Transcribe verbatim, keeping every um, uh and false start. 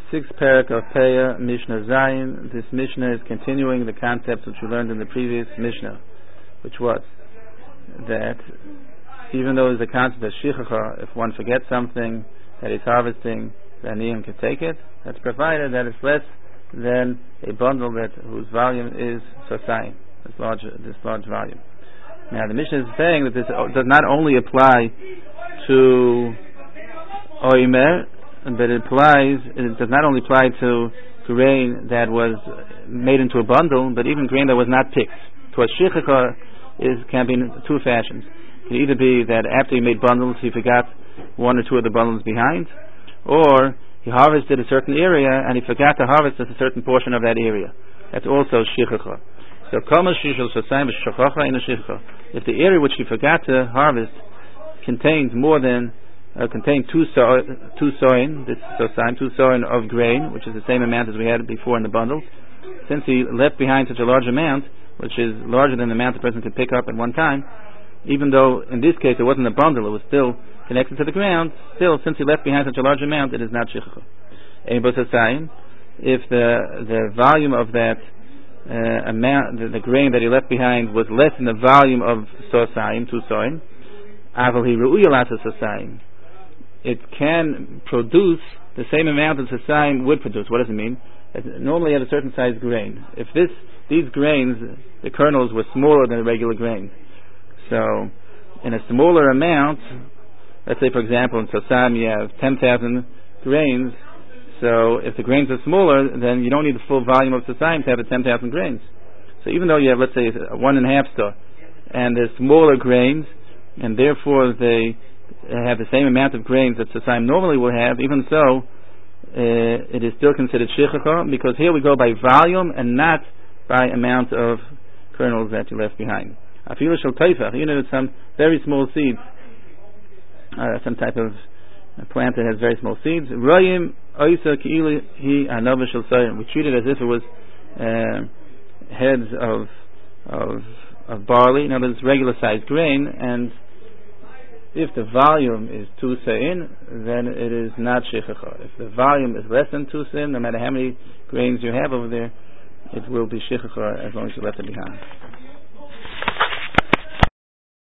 Sixth parak of Peah, Mishnah Zayin. This Mishnah is continuing the concepts which we learned in the previous Mishnah, which was that even though there's a concept of Shichacha, if one forgets something that he's harvesting, the Aniyim can take it. That's provided that it's less than a bundle that whose volume is Sosayim, this large, this large volume. Now the Mishnah is saying that this does not only apply to Oimer, but it applies, it does not only apply to grain that was made into a bundle, but even grain that was not picked. To a Shichacha is can be in two fashions. It can either be that after he made bundles, he forgot one or two of the bundles behind, or he harvested a certain area and he forgot to harvest a certain portion of that area. That's also Shichacha. So, if the area which he forgot to harvest contains more than uh, contains two so, two soin, this sosaim, two soin of grain, which is the same amount as we had before in the bundles, since he left behind such a large amount, which is larger than the amount the person could pick up at one time, even though in this case it wasn't a bundle, it was still connected to the ground, still, since he left behind such a large amount, it is not shichacha. If the the volume of that uh, amount, the, the grain that he left behind was less than the volume of sosayim, two soin, aval hi ru'uya sosayim, it can produce the same amount that sosayim would produce. What does it mean? It normally have a certain size grain. If this these grains, the kernels were smaller than the regular grains, so in a smaller amount, let's say for example in sosayim you have ten thousand grains. So if the grains are smaller, then you don't need the full volume of sosayim to have the ten thousand grains. So even though you have, let's say, a one and a half star, and there's smaller grains, and therefore they have the same amount of grains that sosayim normally will have, even so, uh, it is still considered shichacha, because here we go by volume and not by amount of kernels that you left behind. Afilu shel teifach, you know, some very small seeds, uh, some type of plant that has very small seeds. Royim oisa ki'ilu hi hanova shel soyim. We treat it as if it was uh, heads of of of barley. Now there's regular sized grain, and if the volume is two sein, then it is not shichacha. If the volume is less than two sein, no matter how many grains you have over there, it will be shichacha as long as you left it behind.